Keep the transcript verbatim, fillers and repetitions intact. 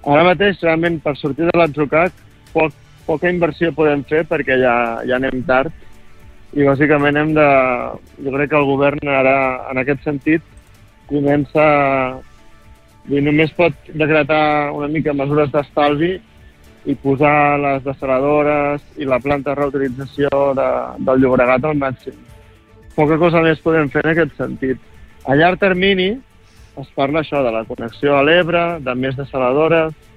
Ara mateix, realment, per sortir de l'Atzucac, poc, poca inversió podem fer perquè ja, ja anem tard i bàsicament hem de... Jo crec que el govern ara, en aquest sentit, comença... I només pot decretar una mica mesures d'estalvi i posar les desaladores i la planta de reutilització de, del Llobregat al màxim. Poca cosa més podem fer en aquest sentit. A llarg termini es parla això de la connexió a l'Ebre, de més desaladores,